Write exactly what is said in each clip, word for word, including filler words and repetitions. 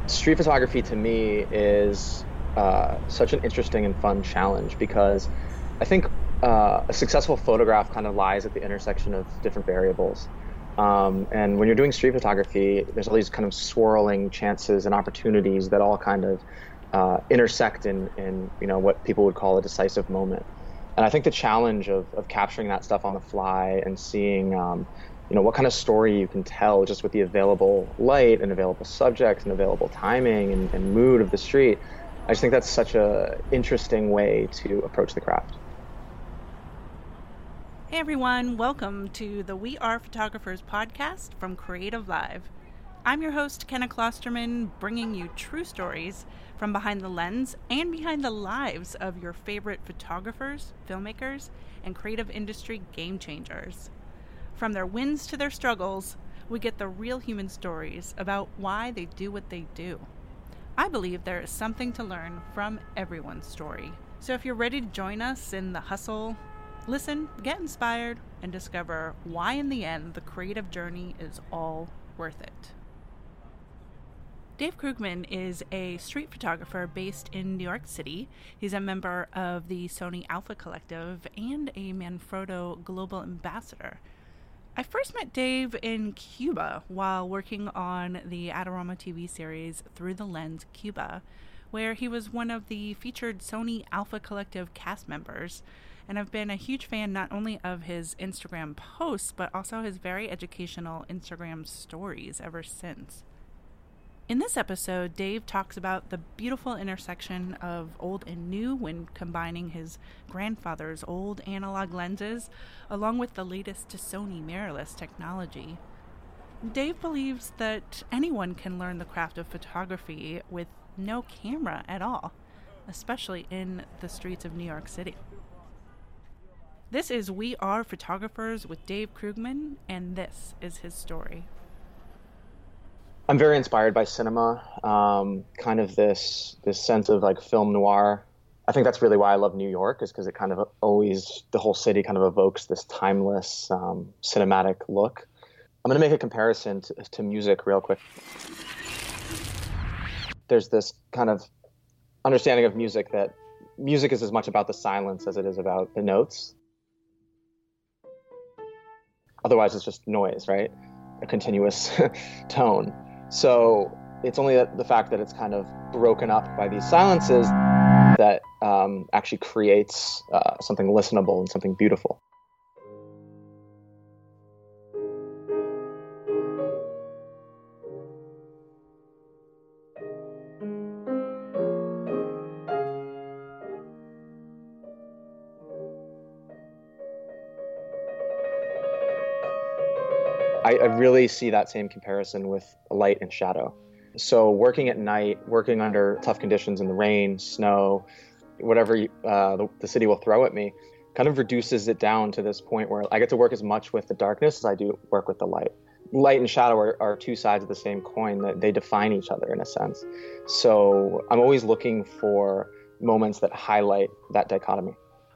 Street photography to me is uh, such an interesting and fun challenge because I think uh, a successful photograph kind of lies at the intersection of different variables. Um, and when you're doing street photography, there's all these kind of swirling chances and opportunities that all kind of uh, intersect in, in, you know, what people would call a decisive moment. And I think the challenge of, of capturing that stuff on the fly and seeing, um, you know, what kind of story you can tell just with the available light and available subjects and available timing and, and mood of the street. I just think that's such a interesting way to approach the craft. Hey everyone, welcome to the We Are Photographers podcast from Creative Live. I'm your host, Kenna Klosterman, bringing you true stories from behind the lens and behind the lives of your favorite photographers, filmmakers, and creative industry game changers. From their wins to their struggles, we get the real human stories about why they do what they do. I believe there is something to learn from everyone's story. So if you're ready to join us in the hustle, listen, get inspired, and discover why in the end the creative journey is all worth it. Dave Krugman is a street photographer based in New York City. He's a member of the Sony Alpha Collective and a Manfrotto Global Ambassador. I first met Dave in Cuba while working on the Adorama T V series Through the Lens Cuba, where he was one of the featured Sony Alpha Collective cast members. And I've been a huge fan not only of his Instagram posts, but also his very educational Instagram stories ever since. In this episode, Dave talks about the beautiful intersection of old and new when combining his grandfather's old analog lenses along with the latest Sony mirrorless technology. Dave believes that anyone can learn the craft of photography with no camera at all, especially in the streets of New York City. This is We Are Photographers with Dave Krugman, and this is his story. I'm very inspired by cinema, um, kind of this this sense of like film noir. I think that's really why I love New York, is because it kind of always, the whole city kind of evokes this timeless um, cinematic look. I'm going to make a comparison to, to music real quick. There's this kind of understanding of music that music is as much about the silence as it is about the notes. Otherwise, it's just noise, right? A continuous tone. So it's only the fact that it's kind of broken up by these silences that um, actually creates uh, something listenable and something beautiful. I, I really see that same comparison with light and shadow. So working at night, working under tough conditions in the rain, snow, whatever uh, the, the city will throw at me, kind of reduces it down to this point where I get to work as much with the darkness as I do work with the light. Light and shadow are, are two sides of the same coin, that they define each other in a sense. So I'm always looking for moments that highlight that dichotomy.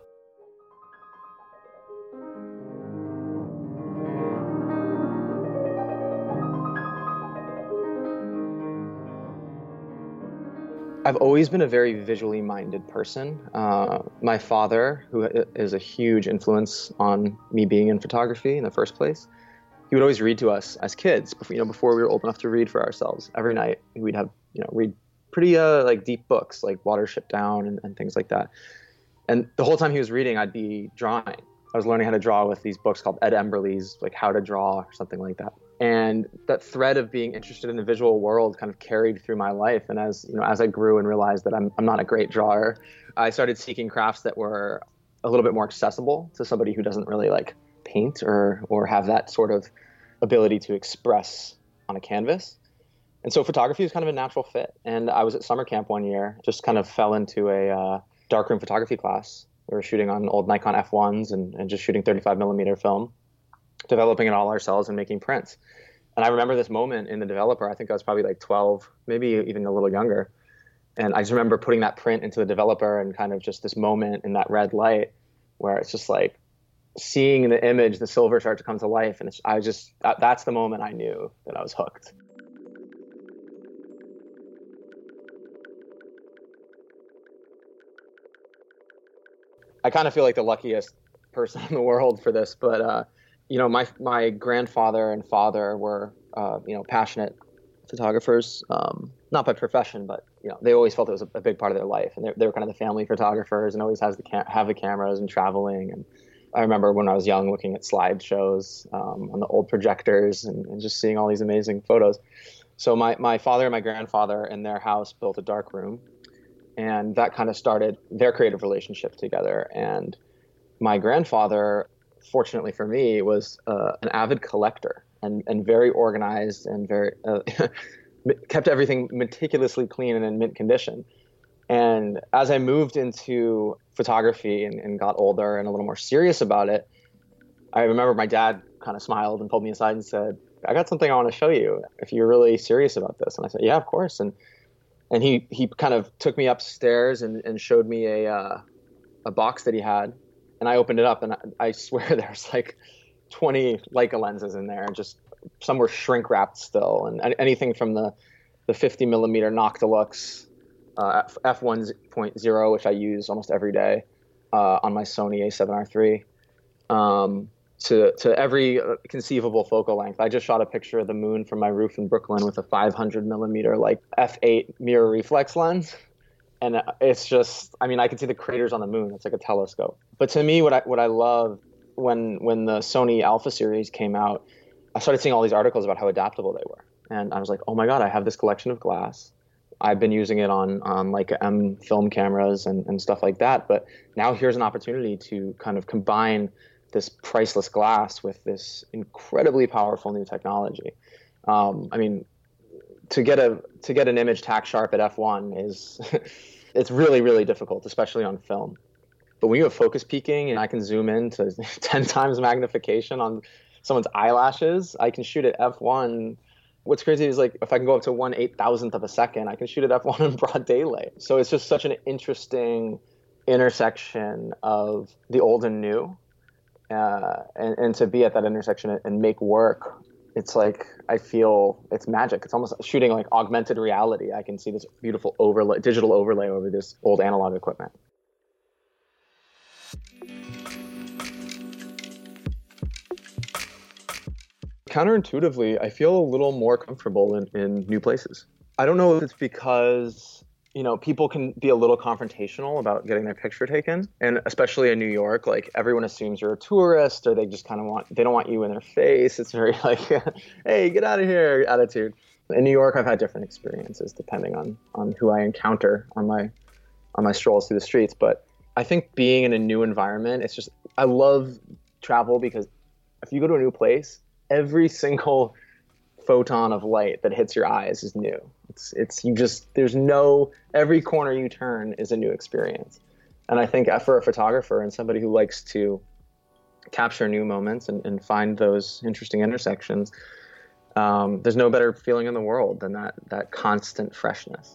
I've always been a very visually minded person. Uh, my father, who is a huge influence on me being in photography in the first place, he would always read to us as kids, before, you know, before we were old enough to read for ourselves. Every night we'd have, you know, read pretty uh, like deep books like Watership Down and, and things like that. And the whole time he was reading, I'd be drawing. I was learning how to draw with these books called Ed Emberley's, like How to Draw or something like that. And that thread of being interested in the visual world kind of carried through my life. And as you know, as I grew and realized that I'm I'm not a great drawer, I started seeking crafts that were a little bit more accessible to somebody who doesn't really like paint or or have that sort of ability to express on a canvas. And so photography is kind of a natural fit. And I was at summer camp one year, just kind of fell into a uh, darkroom photography class. We were shooting on old Nikon F ones and, and just shooting thirty-five millimeter film, developing it all ourselves and making prints. And I remember this moment in the developer. I think I was probably like twelve, maybe even a little younger. And I just remember putting that print into the developer and kind of just this moment in that red light where it's just like seeing the image, the silver start to come to life. And it's, I just, that, that's the moment I knew that I was hooked. I kind of feel like the luckiest person in the world for this, but uh, you know, my my grandfather and father were uh, you know passionate photographers, um, not by profession, but you know they always felt it was a, a big part of their life, and they they were kind of the family photographers, and always has the cam- have the cameras and traveling. And I remember when I was young looking at slideshows um, on the old projectors and, and just seeing all these amazing photos. So my my father and my grandfather in their house built a dark room, and that kind of started their creative relationship together. And my grandfather, fortunately for me, was uh, an avid collector and, and very organized and very uh, kept everything meticulously clean and in mint condition. And as I moved into photography and, and got older and a little more serious about it, I remember my dad kind of smiled and pulled me aside and said, I got something I want to show you if you're really serious about this. And I said, yeah, of course. And and he, he kind of took me upstairs and, and showed me a uh, a box that he had. And I opened it up, and I, I swear there's like twenty Leica lenses in there. Just some were shrink wrapped still, and anything from the the fifty millimeter Noctilux uh, f one point oh, which I use almost every day uh, on my Sony A seven R three, um, to to every conceivable focal length. I just shot a picture of the moon from my roof in Brooklyn with a five hundred millimeter like f eight mirror reflex lens. And it's just, I mean, I can see the craters on the moon. It's like a telescope. But to me, what I what I love when when the Sony Alpha series came out, I started seeing all these articles about how adaptable they were. And I was like, oh my God, I have this collection of glass. I've been using it on, on like M film cameras and, and stuff like that. But now here's an opportunity to kind of combine this priceless glass with this incredibly powerful new technology. Um, I mean, to get a to get an image tack sharp at f one is it's really, really difficult, especially on film. But when you have focus peaking and I can zoom in to ten times magnification on someone's eyelashes, I can shoot at f one. What's crazy is like if I can go up to one eight thousandth of a second, I can shoot at f one in broad daylight. So it's just such an interesting intersection of the old and new, uh, and, and to be at that intersection and make work. It's like, I feel it's magic. It's almost shooting like augmented reality. I can see this beautiful overlay, digital overlay over this old analog equipment. Counterintuitively, I feel a little more comfortable in, in new places. I don't know if it's because, you know, people can be a little confrontational about getting their picture taken. And especially in New York, like everyone assumes you're a tourist, or they just kind of want, they don't want you in their face. It's very like, hey, get out of here attitude. In New York, I've had different experiences depending on, on who I encounter on my, on my strolls through the streets. But I think being in a new environment, it's just, I love travel because if you go to a new place, every single photon of light that hits your eyes is new. It's, it's, you just, there's no, every corner you turn is a new experience. And I think for a photographer and somebody who likes to capture new moments and, and find those interesting intersections, um, there's no better feeling in the world than that, that constant freshness.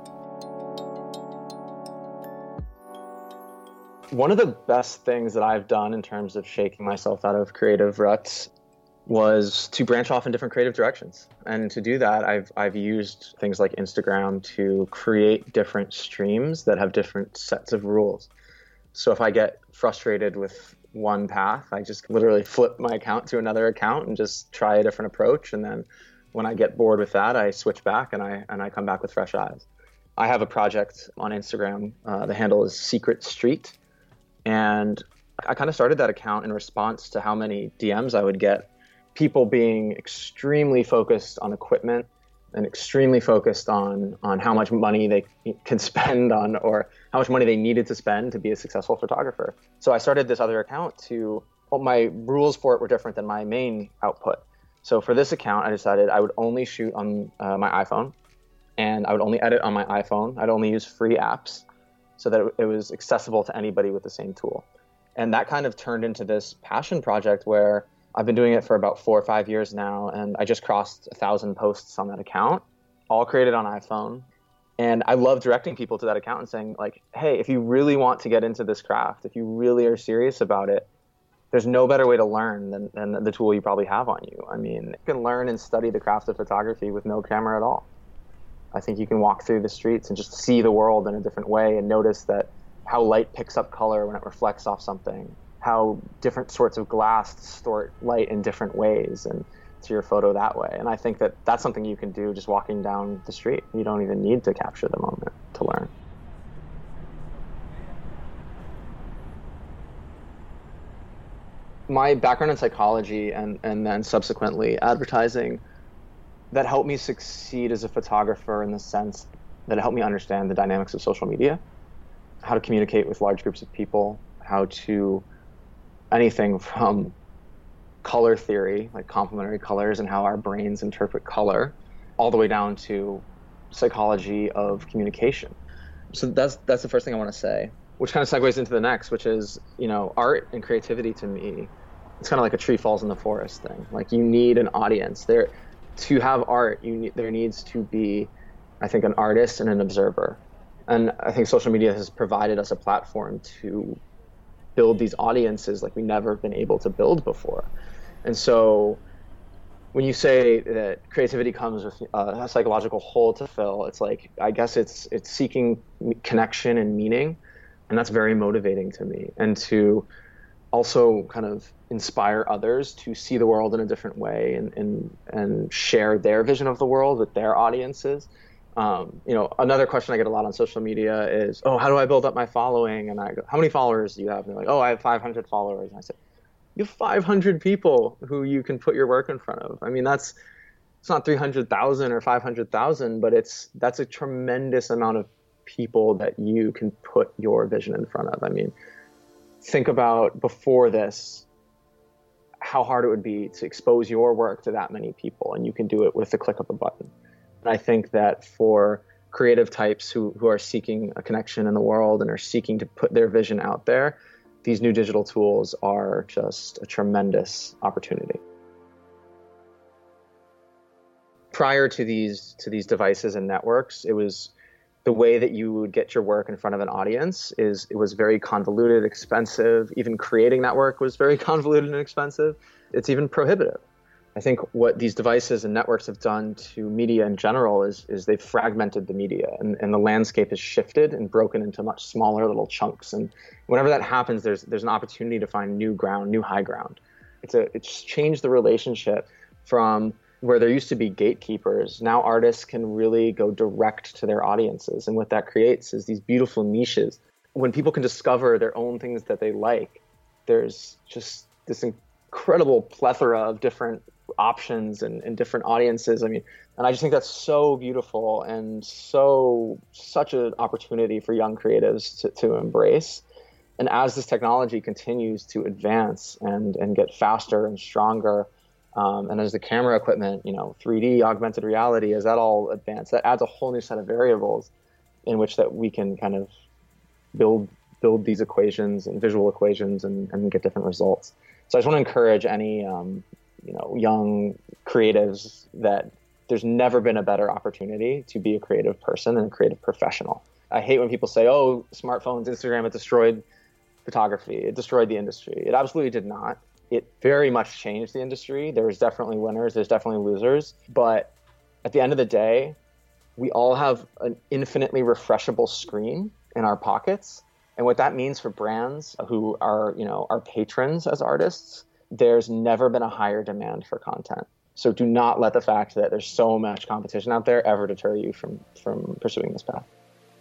One of the best things that I've done in terms of shaking myself out of creative ruts was to branch off in different creative directions. And to do that, I've I've used things like Instagram to create different streams that have different sets of rules. So if I get frustrated with one path, I just literally flip my account to another account and just try a different approach. And then when I get bored with that, I switch back and I and I come back with fresh eyes. I have a project on Instagram. Uh, the handle is Secret Street. And I kind of started that account in response to how many D Ms I would get. People being extremely focused on equipment and extremely focused on on how much money they can spend on, or how much money they needed to spend to be a successful photographer. So I started this other account to, well, my rules for it were different than my main output. So for this account, I decided I would only shoot on uh, my iPhone, and I would only edit on my iPhone. I'd only use free apps so that it was accessible to anybody with the same tool. And that kind of turned into this passion project where I've been doing it for about four or five years now, and I just crossed a thousand posts on that account, all created on iPhone. And I love directing people to that account and saying, like, hey, if you really want to get into this craft, if you really are serious about it, there's no better way to learn than, than the tool you probably have on you. I mean, you can learn and study the craft of photography with no camera at all. I think you can walk through the streets and just see the world in a different way and notice that how light picks up color when it reflects off something, how different sorts of glass distort light in different ways and to your photo that way. And I think that that's something you can do just walking down the street. You don't even need to capture the moment to learn. My background in psychology and, and then subsequently advertising, that helped me succeed as a photographer in the sense that it helped me understand the dynamics of social media, how to communicate with large groups of people, how to, anything from color theory, like complementary colors and how our brains interpret color, all the way down to psychology of communication. So that's that's the first thing I want to say, which kind of segues into the next, which is, you know, art and creativity to me, it's kind of like a tree falls in the forest thing. Like, you need an audience. There, to have art, you need, there needs to be, I think, an artist and an observer. And I think social media has provided us a platform to build these audiences like we never been able to build before. And so when you say that creativity comes with a psychological hole to fill, it's like, I guess it's it's seeking connection and meaning. And that's very motivating to me. And to also kind of inspire others to see the world in a different way and and, and share their vision of the world with their audiences. Um, you know, another question I get a lot on social media is, oh, how do I build up my following? And I go, how many followers do you have? And they're like, oh, I have five hundred followers. And I said, you have five hundred people who you can put your work in front of. I mean, that's, it's not three hundred thousand or five hundred thousand, but it's, that's a tremendous amount of people that you can put your vision in front of. I mean, think about before this, how hard it would be to expose your work to that many people, and you can do it with the click of a button. And I think that for creative types who, who are seeking a connection in the world and are seeking to put their vision out there, these new digital tools are just a tremendous opportunity. Prior to these to these devices and networks, it was the way that you would get your work in front of an audience is it was very convoluted, expensive. Even creating that work was very convoluted and expensive. It's even prohibitive. I think what these devices and networks have done to media in general is is they've fragmented the media, and, and the landscape has shifted and broken into much smaller little chunks. And whenever that happens, there's there's an opportunity to find new ground, new high ground. It's a it's changed the relationship from where there used to be gatekeepers. Now artists can really go direct to their audiences, and what that creates is these beautiful niches. When people can discover their own things that they like, there's just this incredible plethora of different options and, and different audiences. I mean, and I just think that's so beautiful and so such an opportunity for young creatives to, to embrace. And as this technology continues to advance and, and get faster and stronger, um, and as the camera equipment, you know, three D, augmented reality, as that all advances, that adds a whole new set of variables in which that we can kind of build build these equations and visual equations and, and get different results. So I just want to encourage any um, you know, young creatives that there's never been a better opportunity to be a creative person and a creative professional. I hate when people say, oh, smartphones, Instagram, it destroyed photography. It destroyed the industry. It absolutely did not. It very much changed the industry. There's definitely winners. There's definitely losers. But at the end of the day, we all have an infinitely refreshable screen in our pockets. And what that means for brands who are, you know, our patrons as artists, there's never been a higher demand for content. So do not let the fact that there's so much competition out there ever deter you from, from pursuing this path.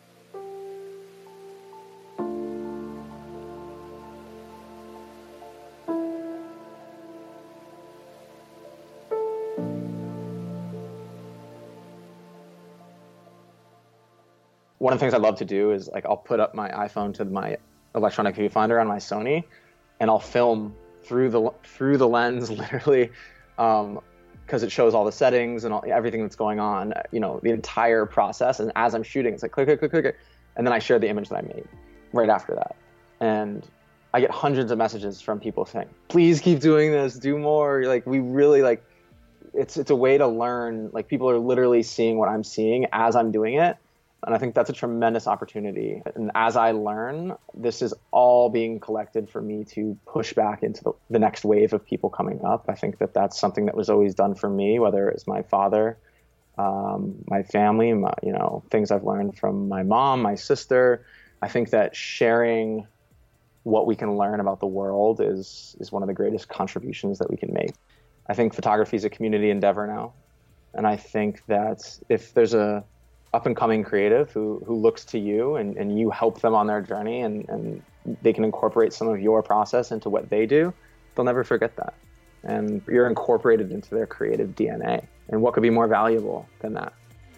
One of the things I love to do is, like, I'll put up my iPhone to my electronic viewfinder on my Sony, and I'll film through the through the lens, literally, um, because it shows all the settings and all, everything that's going on, you know, the entire process. And as I'm shooting, it's like click, click, click, click, and then I share the image that I made right after that. And I get hundreds of messages from people saying, "Please keep doing this, do more." Like, we really like, it's it's a way to learn. Like, people are literally seeing what I'm seeing as I'm doing it. And I think that's a tremendous opportunity. And as I learn, this is all being collected for me to push back into the, the next wave of people coming up. I think that that's something that was always done for me, whether it's my father, um, my family, my, you know, things I've learned from my mom, my sister, I think that sharing what we can learn about the world is is one of the greatest contributions that we can make. I think photography is a community endeavor now. And I think that if there's a up and coming creative who, who looks to you and, and you help them on their journey and, and they can incorporate some of your process into what they do, they'll never forget that. And you're incorporated into their creative D N A. And what could be more valuable than that?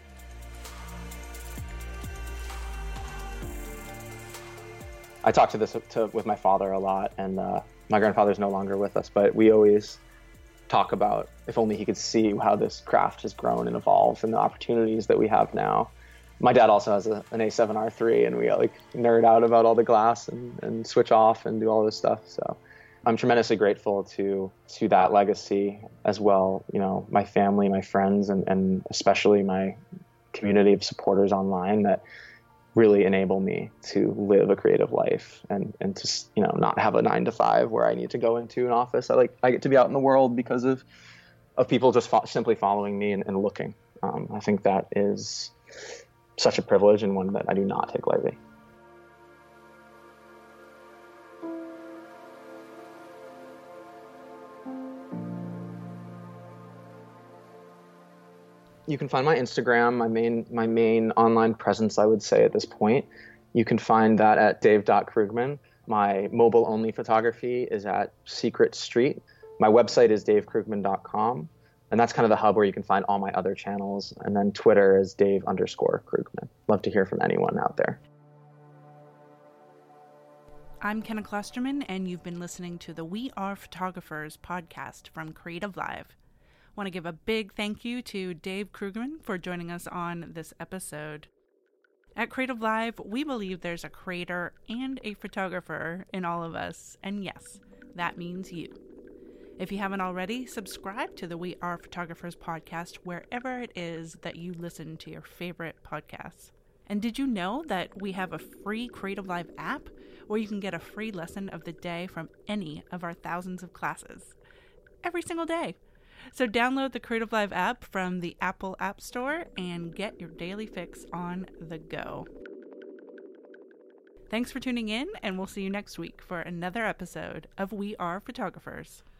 I talk to this to, with my father a lot, and uh, my grandfather's no longer with us, but we always talk about if only he could see how this craft has grown and evolved and the opportunities that we have now. My dad also has a, an A seven R three, and we like nerd out about all the glass and, and switch off and do all this stuff. So I'm tremendously grateful to to that legacy as well. You know, my family, my friends, and, and especially my community of supporters online that really enable me to live a creative life and, and to, you know, not have a nine to five where I need to go into an office. I like, I get to be out in the world because of, of people just fo- simply following me and, and looking. Um, I think that is such a privilege and one that I do not take lightly. You can find my Instagram, my main my main online presence, I would say at this point. You can find that at dave dot krugman. My mobile-only photography is at Secret Street. My website is dave krugman dot com, and that's kind of the hub where you can find all my other channels. And then Twitter is Dave underscore Krugman. Love to hear from anyone out there. I'm Kenna Klosterman, and you've been listening to the We Are Photographers podcast from Creative Live. Want to give a big thank you to Dave Krugman for joining us on this episode. At Creative Live, we believe there's a creator and a photographer in all of us, and yes, that means you. If you haven't already, subscribe to the We Are Photographers podcast wherever it is that you listen to your favorite podcasts. And did you know that we have a free Creative Live app where you can get a free lesson of the day from any of our thousands of classes every single day? So download the Creative Live app from the Apple App Store and get your daily fix on the go. Thanks for tuning in, and we'll see you next week for another episode of We Are Photographers.